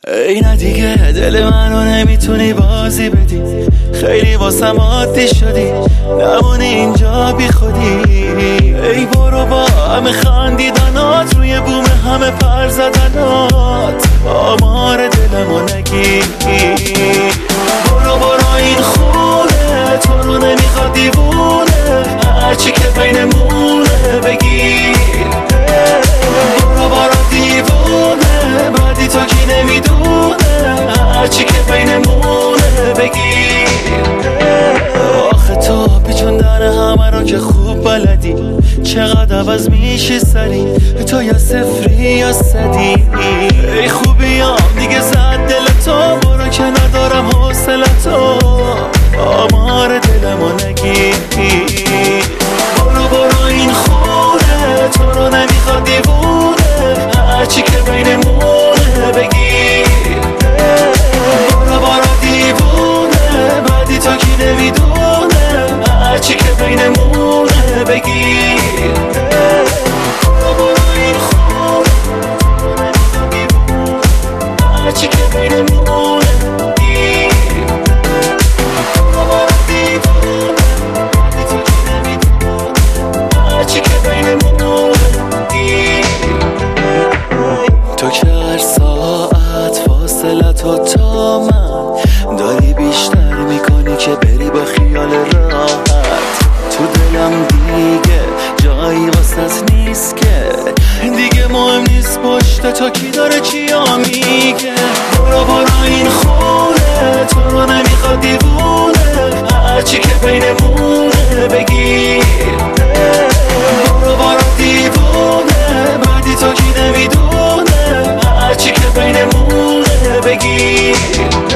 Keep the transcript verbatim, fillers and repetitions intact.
ای نه دیگه دل منو نمیتونی بازی بدی، خیلی واسم عادی شدی، نمونی اینجا بی خودی. ای برو با همه خندیدنات، روی بوم همه پر زدنات، آمار دلمو نگی. برو برو این خونه تو رو نمیخواد دیوونه، هرچی که بینمونه بگیر. برو برو دیوونه بعدی تو کی نمیدونه، هرچی که بینمونه بگیر. آخه تو پیچوندن همه رو که خوب بلدی، چقدر عوض میشی سری، تو یا صفری یا صدی. ای خوبیام دیگه زد دل تو، برو که ندارم حوصلتو، آمار دلمو نگی. برو برو این خونه تو رو نمیخواد دیوونه، هرچی که بینمونه بگیر. برو برو دیوونه بعدی تو کی نمیدونه، هرچی که بینمونه بگیر. برو برو این خونه تو رو نمیخواد دیوونه، هرچی که بینمونه بگیر. برو برو دیوونه بعدی تو کی نمیدونه، هرچی که بینمونه بگیر. تو که هر ساعت فاصله تو تا من داری بیشتر میکنی که بری با خیال راحت. تو دلم دیگه جایی واسط نیست که، دیگه مهم نیست پشت تو کی داره چیا میگه. برو برو این خونه تو رو نمیخواد دیوونه، هرچی که بینمونه بگیر. برو برو دیوونه بعدی تو کی نمیدونه، هرچی که بینمونه بگیر.